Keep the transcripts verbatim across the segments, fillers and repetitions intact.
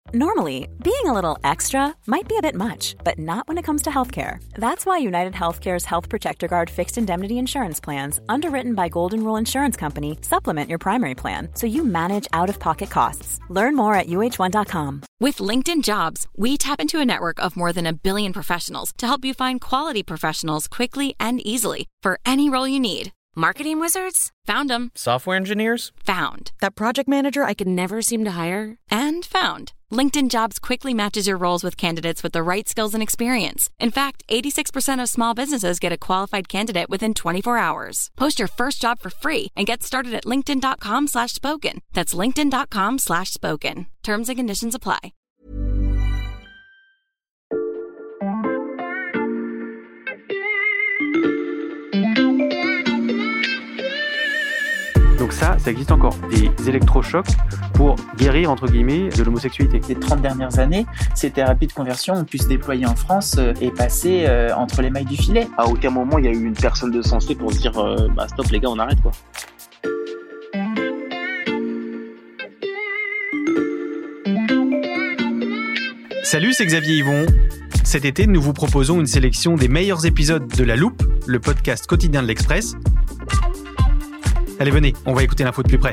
Normally, being a little extra might be a bit much, but not when it comes to healthcare. That's why United Healthcare's Health Protector Guard fixed indemnity insurance plans, underwritten by Golden Rule Insurance Company, supplement your primary plan so you manage out-of-pocket costs. Learn more at U H one dot com. With LinkedIn Jobs, we tap into a network of more than a billion professionals to help you find quality professionals quickly and easily for any role you need. Marketing wizards? Found them. Software engineers? Found. That project manager I could never seem to hire? And found. LinkedIn Jobs quickly matches your roles with candidates with the right skills and experience. In fact, eighty-six percent of small businesses get a qualified candidate within twenty-four hours. Post your first job for free and get started at linkedin.com slash spoken. That's linkedin.com slash spoken. Terms and conditions apply. Donc ça, ça existe encore, des électrochocs pour guérir, entre guillemets, de l'homosexualité. Les trente dernières années, ces thérapies de conversion ont pu se déployer en France euh, et passer euh, entre les mailles du filet. À aucun moment, il y a eu une personne de sensé pour se dire euh, bah, « stop les gars, on arrête » quoi. Salut, c'est Xavier Yvon. Cet été, nous vous proposons une sélection des meilleurs épisodes de La Loupe, le podcast quotidien de l'Express. Allez, venez, on va écouter l'info de plus près.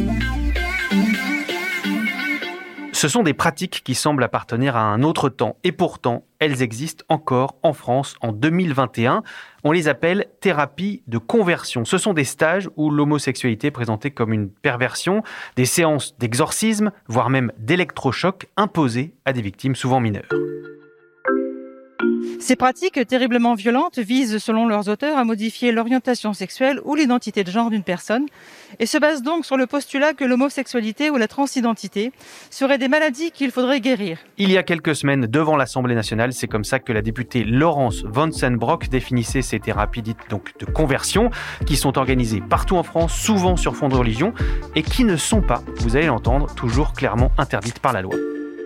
Ce sont des pratiques qui semblent appartenir à un autre temps, et pourtant, elles existent encore en France en deux mille vingt et un. On les appelle thérapies de conversion. Ce sont des stages où l'homosexualité est présentée comme une perversion, des séances d'exorcisme, voire même d'électrochocs imposées à des victimes souvent mineures. Ces pratiques terriblement violentes visent, selon leurs auteurs, à modifier l'orientation sexuelle ou l'identité de genre d'une personne et se basent donc sur le postulat que l'homosexualité ou la transidentité seraient des maladies qu'il faudrait guérir. Il y a quelques semaines, devant l'Assemblée nationale, c'est comme ça que la députée Laurence Vanceunebrock définissait ces thérapies dites donc de conversion, qui sont organisées partout en France, souvent sur fond de religion, et qui ne sont pas, vous allez l'entendre, toujours clairement interdites par la loi.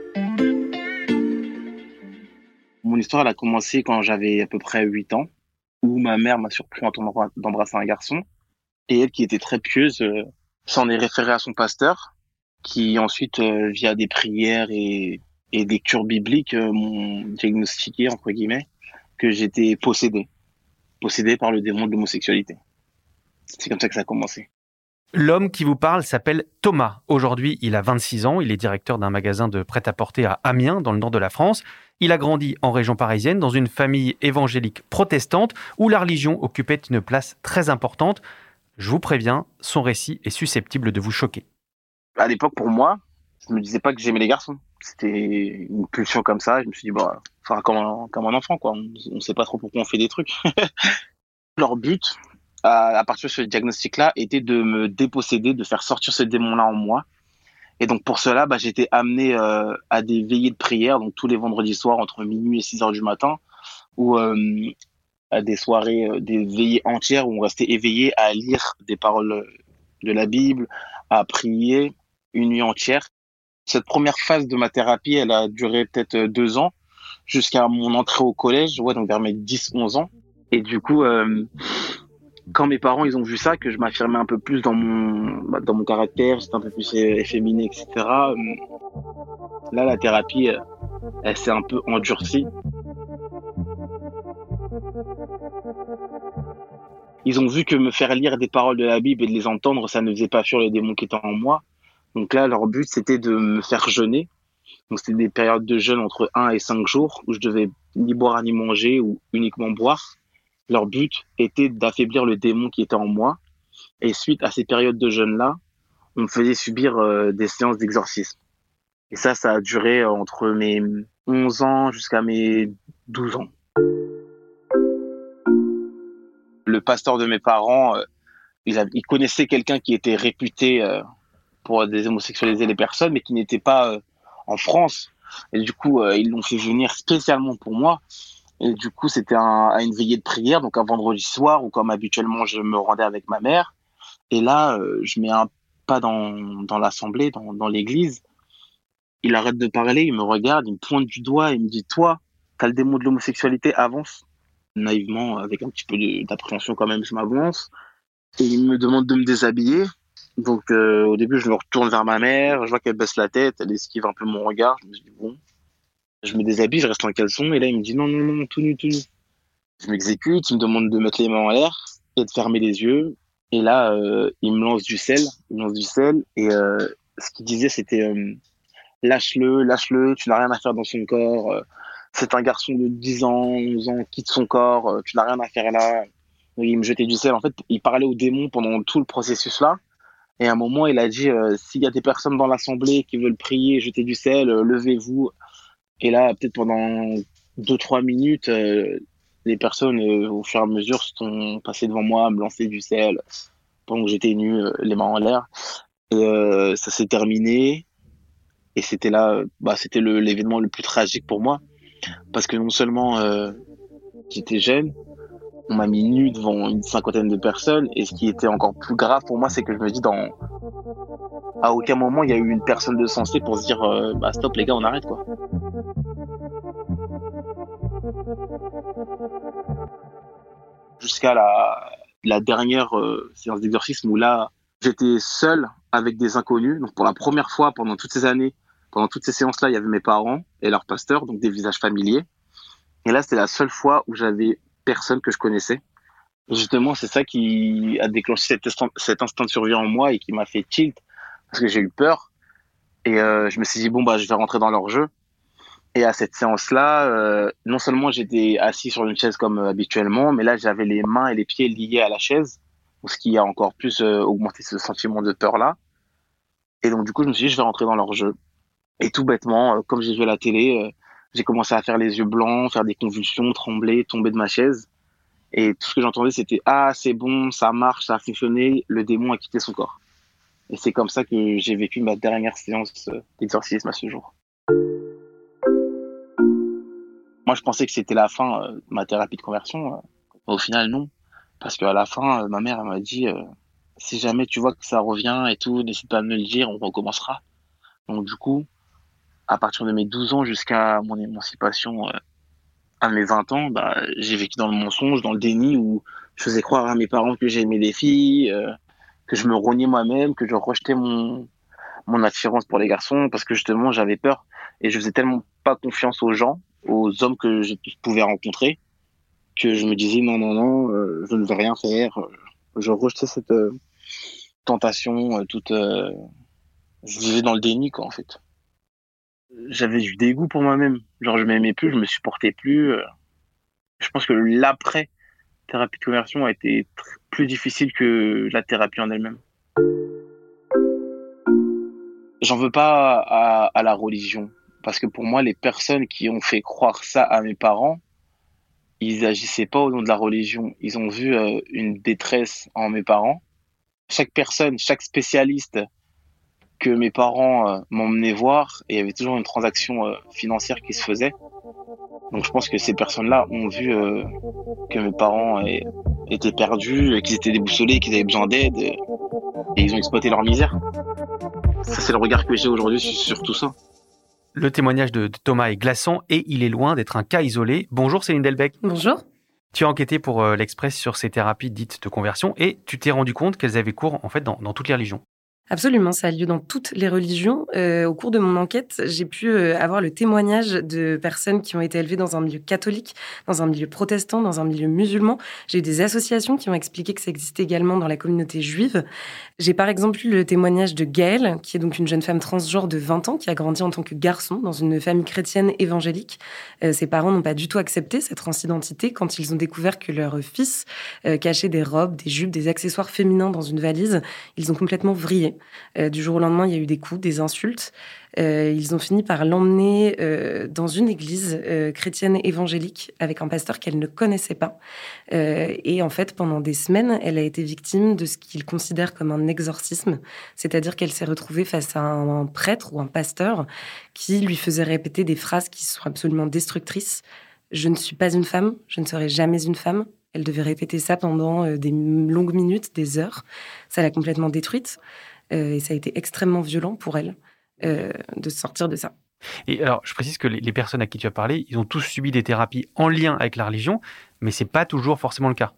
Mon histoire elle a commencé quand j'avais à peu près huit ans, où ma mère m'a surpris en train d'embrasser un garçon. Et elle, qui était très pieuse, euh, s'en est référée à son pasteur, qui ensuite, euh, via des prières et, et des cures bibliques, euh, m'ont diagnostiqué, entre guillemets, que j'étais possédé. Possédé par le démon de l'homosexualité. C'est comme ça que ça a commencé. L'homme qui vous parle s'appelle Thomas. Aujourd'hui, il a vingt-six ans. Il est directeur d'un magasin de prêt-à-porter à Amiens, dans le nord de la France. Il a grandi en région parisienne, dans une famille évangélique protestante, où la religion occupait une place très importante. Je vous préviens, son récit est susceptible de vous choquer. À l'époque, pour moi, je me disais pas que j'aimais les garçons. C'était une pulsion comme ça. Je me suis dit, bah, enfin, comme un, comme un enfant, quoi. On ne sait pas trop pourquoi on fait des trucs. Leur but, à, à partir de ce diagnostic-là, était de me déposséder, de faire sortir ce démon-là en moi. Et donc, pour cela, bah, j'ai été amené euh, à des veillées de prière, donc tous les vendredis soirs, entre minuit et six heures du matin, ou euh, à des soirées, euh, des veillées entières où on restait éveillé à lire des paroles de la Bible, à prier une nuit entière. Cette première phase de ma thérapie, elle a duré peut-être deux ans, jusqu'à mon entrée au collège, ouais, donc vers mes dix onze ans. Et du coup, euh, quand mes parents ils ont vu ça, que je m'affirmais un peu plus dans mon bah, dans mon caractère, j'étais un peu plus efféminé, et cetera. Là, la thérapie, elle s'est un peu endurcie. Ils ont vu que me faire lire des paroles de la Bible et de les entendre, ça ne faisait pas fuir le démon qui était en moi. Donc là, leur but, c'était de me faire jeûner. Donc c'était des périodes de jeûne entre un et cinq jours où je devais ni boire ni manger ou uniquement boire. Leur but était d'affaiblir le démon qui était en moi. Et suite à ces périodes de jeûne-là, on me faisait subir euh, des séances d'exorcisme. Et ça, ça a duré entre mes onze ans jusqu'à mes douze ans. Le pasteur de mes parents, euh, il, a, il connaissait quelqu'un qui était réputé euh, pour déshomosexualiser les personnes, mais qui n'était pas euh, en France. Et du coup, euh, ils l'ont fait venir spécialement pour moi. Et du coup, c'était un, à une veillée de prière, donc un vendredi soir, où comme habituellement, je me rendais avec ma mère. Et là, euh, je mets un pas dans, dans l'assemblée, dans, dans l'église. Il arrête de parler, il me regarde, il me pointe du doigt, il me dit « Toi, t'as le démon de l'homosexualité, avance ». Naïvement, avec un petit peu de, d'appréhension quand même, je m'avance. Et il me demande de me déshabiller. Donc euh, au début, je me retourne vers ma mère, je vois qu'elle baisse la tête, elle esquive un peu mon regard. Je me dis bon, je me déshabille, je reste en caleçon et là il me dit non non non, tout nu tout nu. Je m'exécute, il me demande de mettre les mains en l'air et de fermer les yeux. Et là, euh, il me lance du sel, il me lance du sel et euh, ce qu'il disait c'était euh, lâche-le, lâche-le, tu n'as rien à faire dans son corps. euh, C'est un garçon de dix ans, onze ans, quitte son corps, euh, tu n'as rien à faire là. Et il me jetait du sel. En fait, il parlait au démon pendant tout le processus là. Et à un moment, il a dit, euh, s'il y a des personnes dans l'assemblée qui veulent prier, jeter du sel, euh, levez-vous. Et là, peut-être pendant deux, trois minutes, euh, les personnes, euh, au fur et à mesure, sont passées devant moi, à me lancer du sel pendant que j'étais nu, euh, les mains en l'air. Et euh, ça s'est terminé. Et c'était là, euh, bah, c'était le, l'événement le plus tragique pour moi. Parce que non seulement euh, j'étais jeune, on m'a mis nu devant une cinquantaine de personnes. Et ce qui était encore plus grave pour moi, c'est que je me dis, dans... à aucun moment, il y a eu une personne de sensé pour se dire, euh, bah stop les gars, on arrête quoi. Jusqu'à la, la dernière euh, séance d'exorcisme où là, j'étais seul avec des inconnus. Donc pour la première fois pendant toutes ces années, pendant toutes ces séances-là, il y avait mes parents et leur pasteur, donc des visages familiers. Et là, c'était la seule fois où j'avais personne que je connaissais. Et justement, c'est ça qui a déclenché cet instinct, cet instinct de survie en moi et qui m'a fait tilt parce que j'ai eu peur. Et euh, je me suis dit, bon, bah, je vais rentrer dans leur jeu. Et à cette séance-là, euh, non seulement j'étais assis sur une chaise comme euh, habituellement, mais là, j'avais les mains et les pieds liés à la chaise, ce qui a encore plus euh, augmenté ce sentiment de peur-là. Et donc, du coup, je me suis dit, je vais rentrer dans leur jeu. Et tout bêtement, euh, comme j'ai vu à la télé, euh, j'ai commencé à faire les yeux blancs, faire des convulsions, trembler, tomber de ma chaise. Et tout ce que j'entendais, c'était « Ah, c'est bon, ça marche, ça a fonctionné, le démon a quitté son corps. » Et c'est comme ça que j'ai vécu ma dernière séance d'exorcisme à ce jour. Moi, je pensais que c'était la fin euh, de ma thérapie de conversion. Euh, au final, non. Parce qu'à la fin, euh, ma mère elle m'a dit euh, « Si jamais tu vois que ça revient et tout, n'hésite pas à me le dire, on recommencera. » Donc du coup, à partir de mes douze ans jusqu'à mon émancipation euh, à mes vingt ans, bah, j'ai vécu dans le mensonge, dans le déni où je faisais croire à mes parents que j'aimais des filles, euh, que je me rognais moi-même, que je rejetais mon, mon attirance pour les garçons parce que justement j'avais peur et je faisais tellement pas confiance aux gens, aux hommes que je pouvais rencontrer, que je me disais non, non, non, euh, je ne vais rien faire. Je rejetais cette euh, tentation, euh, toute... Euh, je vivais dans le déni, quoi, en fait. J'avais du dégoût pour moi-même. Genre, je m'aimais plus, je me supportais plus. Je pense que l'après thérapie de conversion a été tr- plus difficile que la thérapie en elle-même. J'en veux pas à, à la religion. Parce que pour moi, les personnes qui ont fait croire ça à mes parents, ils agissaient pas au nom de la religion. Ils ont vu euh, une détresse en mes parents. Chaque personne, chaque spécialiste que mes parents euh, m'emmenaient voir, et il y avait toujours une transaction euh, financière qui se faisait. Donc je pense que ces personnes-là ont vu euh, que mes parents euh, étaient perdus, qu'ils étaient déboussolés, qu'ils avaient besoin d'aide, et ils ont exploité leur misère. Ça, c'est le regard que j'ai aujourd'hui sur, sur tout ça. Le témoignage de, de Thomas est glaçant et il est loin d'être un cas isolé. Bonjour Céline Delbecq. Bonjour. Tu as enquêté pour euh, l'Express sur ces thérapies dites de conversion et tu t'es rendu compte qu'elles avaient cours en fait dans, dans toutes les religions. Absolument, ça a lieu dans toutes les religions. Euh, au cours de mon enquête, j'ai pu euh, avoir le témoignage de personnes qui ont été élevées dans un milieu catholique, dans un milieu protestant, dans un milieu musulman. J'ai eu des associations qui ont expliqué que ça existait également dans la communauté juive. J'ai par exemple eu le témoignage de Gaëlle, qui est donc une jeune femme transgenre de vingt ans, qui a grandi en tant que garçon dans une famille chrétienne évangélique. Euh, ses parents n'ont pas du tout accepté cette transidentité quand ils ont découvert que leur fils euh, cachait des robes, des jupes, des accessoires féminins dans une valise. Ils ont complètement vrillé. Euh, du jour au lendemain, il y a eu des coups, des insultes. Euh, ils ont fini par l'emmener euh, dans une église euh, chrétienne évangélique avec un pasteur qu'elle ne connaissait pas. Euh, et en fait, pendant des semaines, elle a été victime de ce qu'ils considèrent comme un exorcisme. C'est-à-dire qu'elle s'est retrouvée face à un, un prêtre ou un pasteur qui lui faisait répéter des phrases qui sont absolument destructrices. « Je ne suis pas une femme, je ne serai jamais une femme ». Elle devait répéter ça pendant euh, des longues minutes, des heures. Ça l'a complètement détruite. Euh, et ça a été extrêmement violent pour elle euh, de sortir de ça. Et alors, je précise que les, les personnes à qui tu as parlé, ils ont tous subi des thérapies en lien avec la religion, mais c'est pas toujours forcément le cas.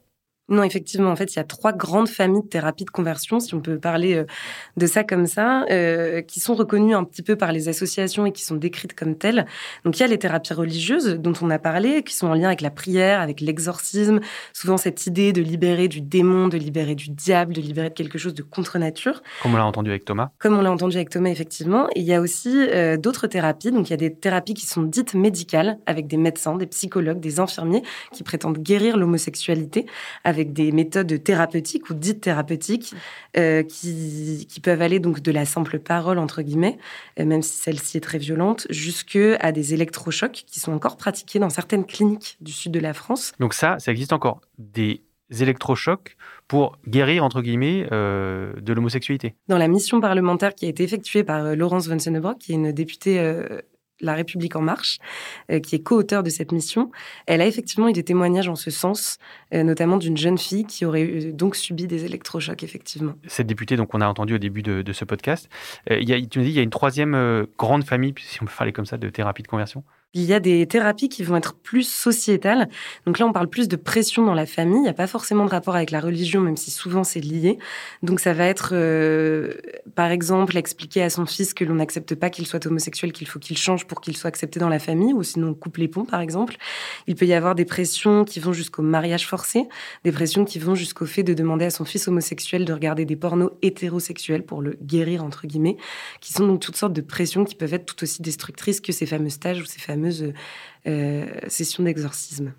Non, effectivement, en fait, il y a trois grandes familles de thérapies de conversion, si on peut parler de ça comme ça, euh, qui sont reconnues un petit peu par les associations et qui sont décrites comme telles. Donc, il y a les thérapies religieuses dont on a parlé, qui sont en lien avec la prière, avec l'exorcisme, souvent cette idée de libérer du démon, de libérer du diable, de libérer de quelque chose de contre-nature. Comme on l'a entendu avec Thomas. Comme on l'a entendu avec Thomas, effectivement. Et il y a aussi euh, d'autres thérapies. Donc, il y a des thérapies qui sont dites médicales, avec des médecins, des psychologues, des infirmiers qui prétendent guérir l'homosexualité avec avec des méthodes thérapeutiques ou dites thérapeutiques euh, qui, qui peuvent aller donc de la simple parole, entre guillemets, euh, même si celle-ci est très violente, jusqu'à des électrochocs qui sont encore pratiqués dans certaines cliniques du sud de la France. Donc ça, ça existe encore, des électrochocs pour guérir, entre guillemets, euh, de l'homosexualité. Dans la mission parlementaire qui a été effectuée par euh, Laurence von Sonnebrock, qui est une députée euh, La République En Marche, euh, qui est co-auteur de cette mission. Elle a effectivement eu des témoignages en ce sens, euh, notamment d'une jeune fille qui aurait eu, donc subi des électrochocs, effectivement. Cette députée, donc, on a entendu au début de, de ce podcast, euh, y a, tu nous dis, il y a une troisième euh, grande famille, si on peut parler comme ça, de thérapie de conversion. Il y a des thérapies qui vont être plus sociétales. Donc là, on parle plus de pression dans la famille. Il n'y a pas forcément de rapport avec la religion, même si souvent c'est lié. Donc ça va être, euh, par exemple, expliquer à son fils que l'on n'accepte pas qu'il soit homosexuel, qu'il faut qu'il change pour qu'il soit accepté dans la famille, ou sinon on coupe les ponts, par exemple. Il peut y avoir des pressions qui vont jusqu'au mariage forcé, des pressions qui vont jusqu'au fait de demander à son fils homosexuel de regarder des pornos hétérosexuels pour le guérir, entre guillemets, qui sont donc toutes sortes de pressions qui peuvent être tout aussi destructrices que ces fameux stages ou ces fameux Euh, session d'exorcisme.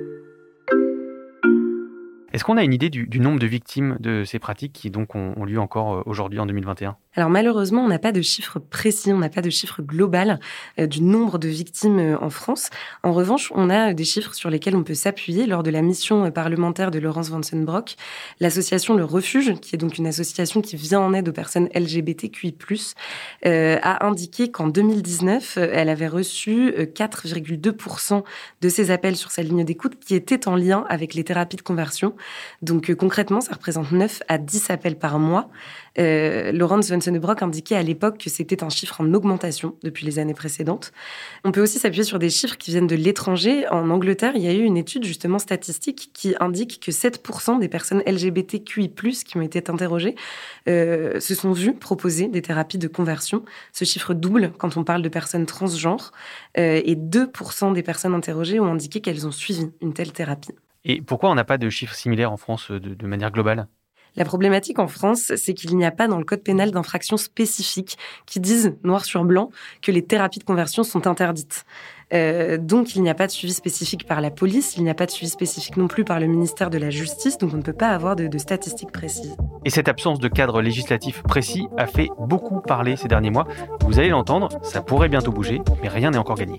Est-ce qu'on a une idée du, du nombre de victimes de ces pratiques qui donc ont, ont lieu encore aujourd'hui en deux mille vingt et un ? Alors malheureusement, on n'a pas de chiffre précis, on n'a pas de chiffre global euh, du nombre de victimes euh, en France. En revanche, on a des chiffres sur lesquels on peut s'appuyer. Lors de la mission euh, parlementaire de Laurence von Sonnebrock, l'association Le Refuge, qui est donc une association qui vient en aide aux personnes L G B T Q I plus, euh, a indiqué qu'en deux mille dix-neuf, euh, elle avait reçu euh, quatre virgule deux pour cent de ses appels sur sa ligne d'écoute qui étaient en lien avec les thérapies de conversion. Donc euh, concrètement, ça représente neuf à dix appels par mois. Euh, Laurence von Sonnebrock indiquait à l'époque que c'était un chiffre en augmentation depuis les années précédentes. On peut aussi s'appuyer sur des chiffres qui viennent de l'étranger. En Angleterre, il y a eu une étude justement statistique qui indique que sept pour cent des personnes L G B T Q I plus, qui ont été interrogées euh, se sont vues proposer des thérapies de conversion. Ce chiffre double quand on parle de personnes transgenres euh, et deux pour cent des personnes interrogées ont indiqué qu'elles ont suivi une telle thérapie. Et pourquoi on n'a pas de chiffres similaires en France de, de manière globale ? La problématique en France, c'est qu'il n'y a pas dans le code pénal d'infractions spécifiques qui disent, noir sur blanc, que les thérapies de conversion sont interdites. Euh, donc, il n'y a pas de suivi spécifique par la police, il n'y a pas de suivi spécifique non plus par le ministère de la Justice, donc on ne peut pas avoir de, de statistiques précises. Et cette absence de cadre législatif précis a fait beaucoup parler ces derniers mois. Vous allez l'entendre, ça pourrait bientôt bouger, mais rien n'est encore gagné.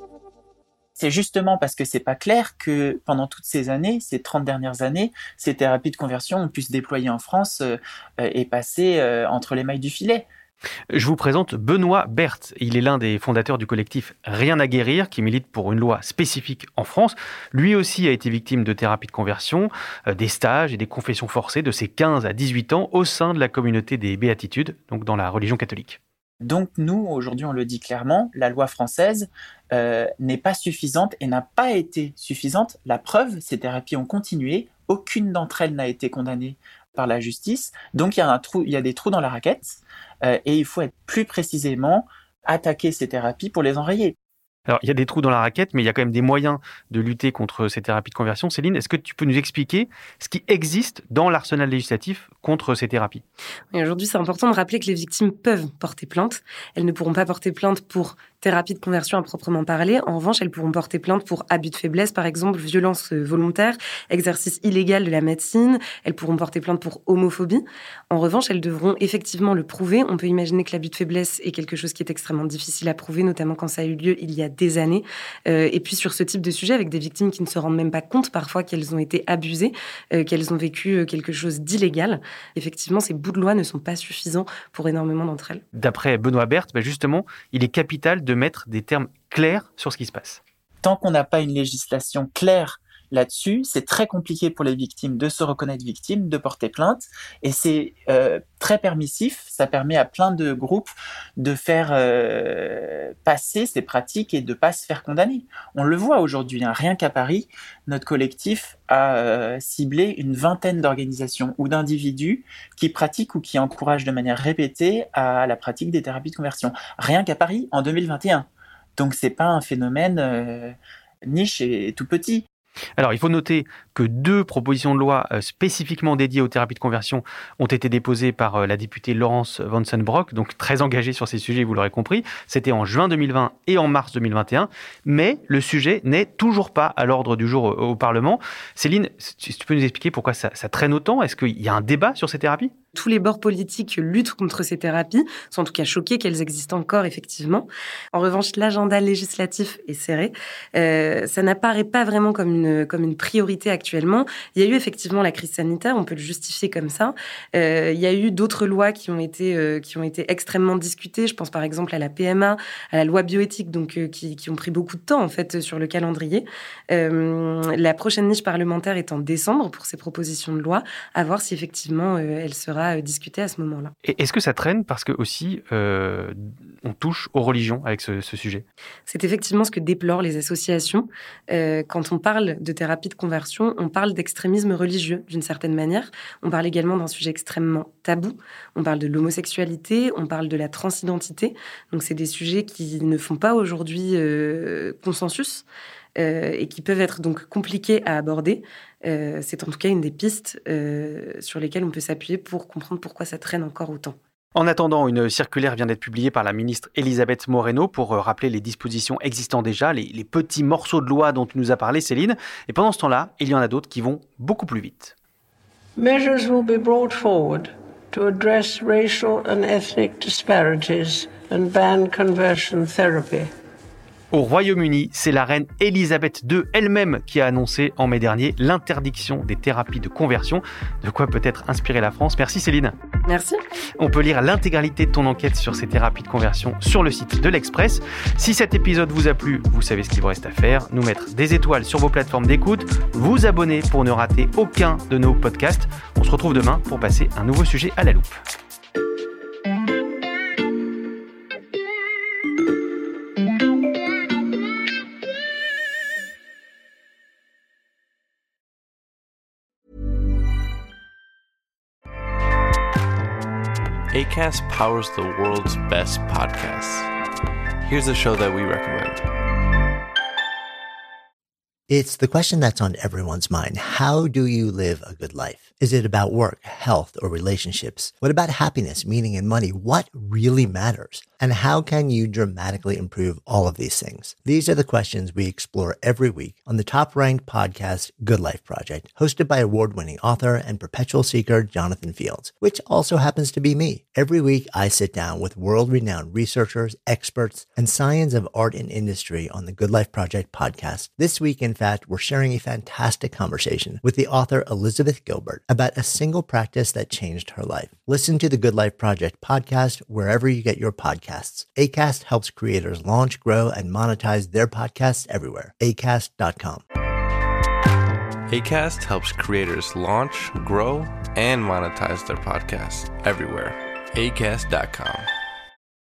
C'est justement parce que c'est pas clair que pendant toutes ces années, ces trente dernières années, ces thérapies de conversion ont pu se déployer en France euh, et passer euh, entre les mailles du filet. Je vous présente Benoît Berthe. Il est l'un des fondateurs du collectif Rien à guérir, qui milite pour une loi spécifique en France. Lui aussi a été victime de thérapies de conversion, euh, des stages et des confessions forcées de ses quinze à dix-huit ans au sein de la communauté des Béatitudes, donc dans la religion catholique. Donc nous, aujourd'hui, on le dit clairement, la loi française euh, n'est pas suffisante et n'a pas été suffisante. La preuve, ces thérapies ont continué. Aucune d'entre elles n'a été condamnée par la justice. Donc il y a, un trou, il y a des trous dans la raquette euh, et il faut être plus précisément attaquer ces thérapies pour les enrayer. Alors, il y a des trous dans la raquette, mais il y a quand même des moyens de lutter contre ces thérapies de conversion. Céline, est-ce que tu peux nous expliquer ce qui existe dans l'arsenal législatif contre ces thérapies ? Et aujourd'hui, c'est important de rappeler que les victimes peuvent porter plainte. Elles ne pourront pas porter plainte pour thérapie de conversion à proprement parler. En revanche, elles pourront porter plainte pour abus de faiblesse, par exemple, violence volontaire, exercice illégal de la médecine. Elles pourront porter plainte pour homophobie. En revanche, elles devront effectivement le prouver. On peut imaginer que l'abus de faiblesse est quelque chose qui est extrêmement difficile à prouver, notamment quand ça a eu lieu il y a des années. Euh, et puis sur ce type de sujet, avec des victimes qui ne se rendent même pas compte parfois qu'elles ont été abusées, euh, qu'elles ont vécu quelque chose d'illégal. Effectivement, ces bouts de loi ne sont pas suffisants pour énormément d'entre elles. D'après Benoît Berthe, bah justement, il est capital de mettre des termes clairs sur ce qui se passe. Tant qu'on n'a pas une législation claire là-dessus, c'est très compliqué pour les victimes de se reconnaître victimes, de porter plainte, et c'est euh, très permissif. Ça permet à plein de groupes de faire euh, passer ces pratiques et de ne pas se faire condamner. On le voit aujourd'hui, hein, rien qu'à Paris, notre collectif a euh, ciblé une vingtaine d'organisations ou d'individus qui pratiquent ou qui encouragent de manière répétée à la pratique des thérapies de conversion. Rien qu'à Paris, en deux mille vingt et un. Donc c'est pas un phénomène euh, niche et tout petit. Alors, il faut noter que deux propositions de loi euh, spécifiquement dédiées aux thérapies de conversion ont été déposées par euh, la députée Laurence Vanceunebrock, donc très engagée sur ces sujets, vous l'aurez compris. C'était en juin deux mille vingt et en mars deux mille vingt et un. Mais le sujet n'est toujours pas à l'ordre du jour au, au Parlement. Céline, tu, tu peux nous expliquer pourquoi ça, ça traîne autant ? Est-ce qu'il y a un débat sur ces thérapies ? Tous les bords politiques luttent contre ces thérapies, sont en tout cas choqués qu'elles existent encore, effectivement. En revanche, l'agenda législatif est serré. Euh, ça n'apparaît pas vraiment comme une, comme une priorité actuellement. Il y a eu effectivement la crise sanitaire, on peut le justifier comme ça. Euh, il y a eu d'autres lois qui ont été, euh, qui ont été extrêmement discutées. Je pense par exemple à la P M A, à la loi bioéthique, donc, euh, qui, qui ont pris beaucoup de temps en fait, sur le calendrier. Euh, la prochaine niche parlementaire est en décembre pour ces propositions de loi, à voir si effectivement euh, elle sera discuter à ce moment-là. Et est-ce que ça traîne parce que aussi euh, on touche aux religions avec ce, ce sujet ? C'est effectivement ce que déplorent les associations. Euh, quand on parle de thérapie de conversion, on parle d'extrémisme religieux d'une certaine manière. On parle également d'un sujet extrêmement tabou. On parle de l'homosexualité, on parle de la transidentité. Donc c'est des sujets qui ne font pas aujourd'hui euh, consensus. Euh, et qui peuvent être donc compliqués à aborder. Euh, c'est en tout cas une des pistes euh, sur lesquelles on peut s'appuyer pour comprendre pourquoi ça traîne encore autant. En attendant, une circulaire vient d'être publiée par la ministre Elisabeth Moreno pour rappeler les dispositions existant déjà, les, les petits morceaux de loi dont tu nous as parlé, Céline. Et pendant ce temps-là, il y en a d'autres qui vont beaucoup plus vite. Measures will be brought forward to address racial and ethnic disparities and ban conversion therapy. Au Royaume-Uni, c'est la reine Elisabeth deux elle-même qui a annoncé en mai dernier l'interdiction des thérapies de conversion. De quoi peut-être inspirer la France. Merci Céline. Merci. On peut lire l'intégralité de ton enquête sur ces thérapies de conversion sur le site de l'Express. Si cet épisode vous a plu, vous savez ce qu'il vous reste à faire. Nous mettre des étoiles sur vos plateformes d'écoute, vous abonner pour ne rater aucun de nos podcasts. On se retrouve demain pour passer un nouveau sujet à la loupe. Acast powers the world's best podcasts. Here's a show that we recommend. It's the question that's on everyone's mind. How do you live a good life? Is it about work, health, or relationships? What about happiness, meaning, and money? What really matters? And how can you dramatically improve all of these things? These are the questions we explore every week on the top-ranked podcast, Good Life Project, hosted by award-winning author and perpetual seeker Jonathan Fields, which also happens to be me. Every week, I sit down with world-renowned researchers, experts, and science of art and industry on the Good Life Project podcast. This week, in fact, we're sharing a fantastic conversation with the author Elizabeth Gilbert about a single practice that changed her life. Listen to the Good Life Project podcast wherever you get your podcasts. Acast helps creators launch, grow, and monetize their podcasts everywhere. acast dot com. Acast helps creators launch, grow, and monetize their podcasts everywhere. acast dot com.